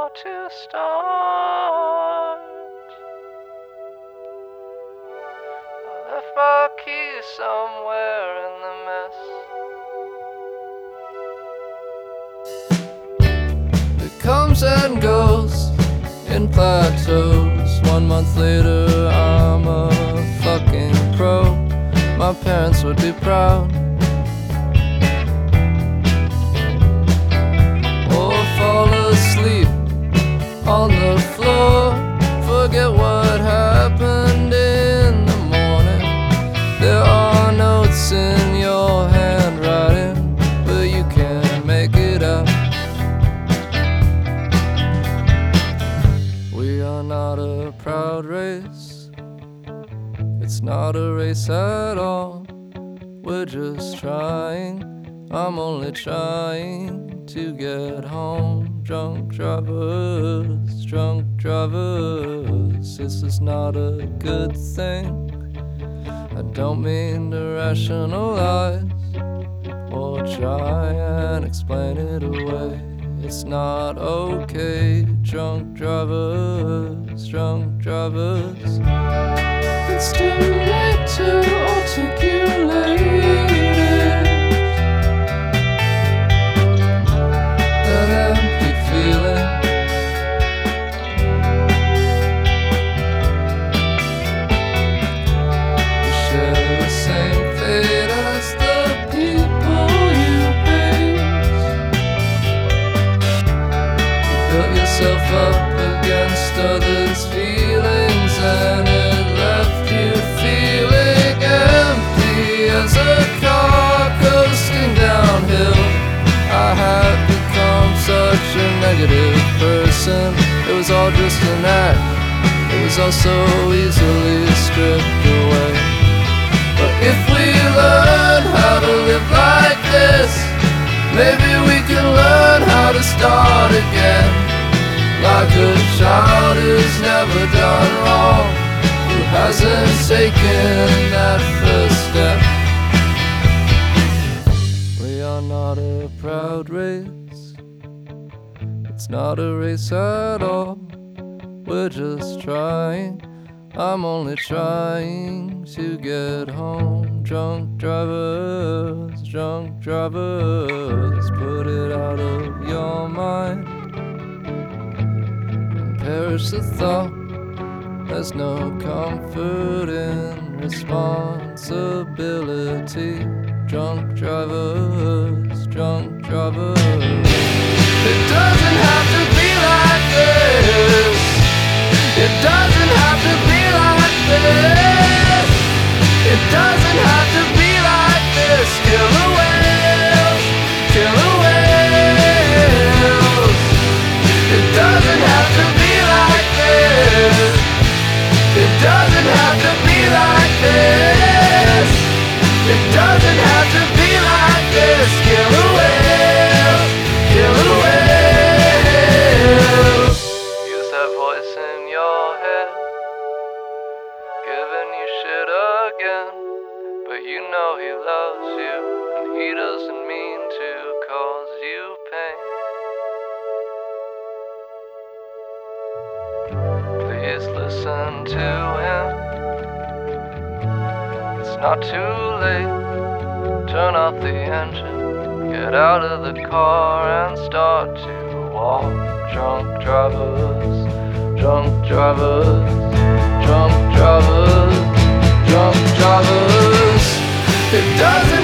to start. I left my keys somewhere in the mess. It comes and goes in plateaus. 1 month later, I'm a fucking pro. My parents would be proud. Or fall asleep on the floor, forget what happened in the morning. There are notes in your handwriting, but you can't make it out. We are not a proud race, it's not a race at all. We're just trying, I'm only trying to get home. Drunk drivers, this is not a good thing. I don't mean to rationalize or try and explain it away. It's not okay. Drunk drivers, it's too late to articulate it. That empty feeling. You share the same fate as the people you hate. You built yourself up against others' feelings, and it left you feeling empty as a car coasting downhill. I had become such a negative person. It was all just an act. It was all so easily stripped away. But if we learn how to live like this, maybe we can learn how to start again. Like a child who's never done wrong, who hasn't taken that first step. We are not a proud race, it's not a race at all. We're just trying, I'm only trying to get home. Drunk drivers, put it out of your mind. Perish the thought, there's no comfort in responsibility. Drunk drivers, it doesn't have to be like this. It doesn't have to be like this. It doesn't have to be like this. Killer whales, killer whales. It doesn't have to be like this. It doesn't have to be like this. It doesn't have to be like this. Killer whales, killer whales. Use that voice in your head, giving you shit again. But you know he loves you, and he doesn't mean to cause you pain. Please listen to him. It's not too late. Turn off the engine, get out of the car and start to walk. Drunk drivers, it doesn't